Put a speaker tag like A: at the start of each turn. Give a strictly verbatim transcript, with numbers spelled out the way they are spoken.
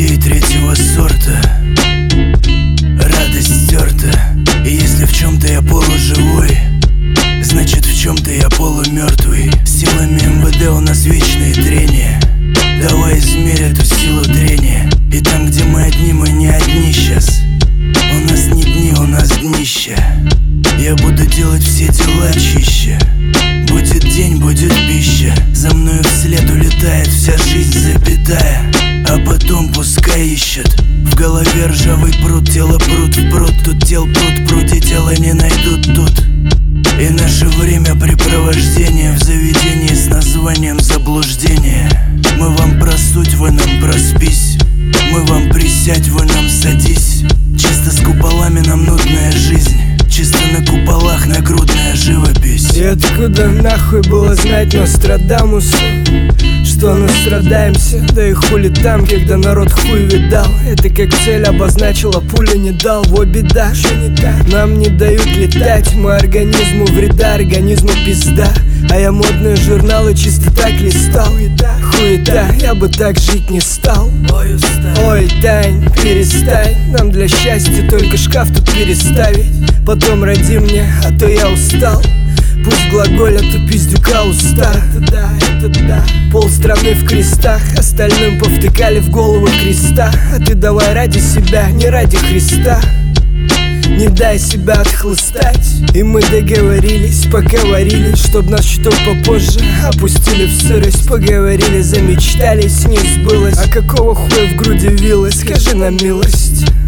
A: людей третьего сорта. Радость стерта. И если в чем-то я полуживой, значит в чем-то я полумертвый. Силами эм вэ дэ у нас вечные трения. Давай измерь эту силу трения. И там, где мы одни, мы не одни сейчас. У нас не дни, у нас днища. Я буду делать все дела чище. Будет день, будет пища. За мною вслед улетает вся жизнь запятая. А потом пускай ищет. В голове ржавый пруд, тело пруд в пруд. Тут тел пруд, пруд и тело не найдут тут. И наше времяпрепровождение в заведении с названием заблуждение. Мы вам про суть, вы нам проспись. Мы вам присядь, вы нам садись. Чисто с куполами нам нудная жизнь. Чисто на куполах нагрудная живопись.
B: И откуда нахуй было знать Нострадамусу, что настрадаемся? Да и хули там, когда народ хуй видал. Это как цель обозначила, пуля не дал. Во беда, нам не дают летать. Мы организму вреда, организму пизда. А я модные журналы чисто так листал. Хуета, я бы так жить не стал. Ой, Тань, перестань. Нам для счастья только шкаф тут переставить. Потом роди мне, а то я устал. Пусть глаголят у пиздюка уста. Это да, это да. Полстраны в крестах, остальным повтыкали в голову креста. А ты давай ради себя, не ради Христа. Не дай себя отхлыстать. И мы договорились, поговорили, чтоб нас чуток попозже опустили в сырость. Поговорили, замечтались, не сбылось. А какого хуя в груди вилось, скажи на милость.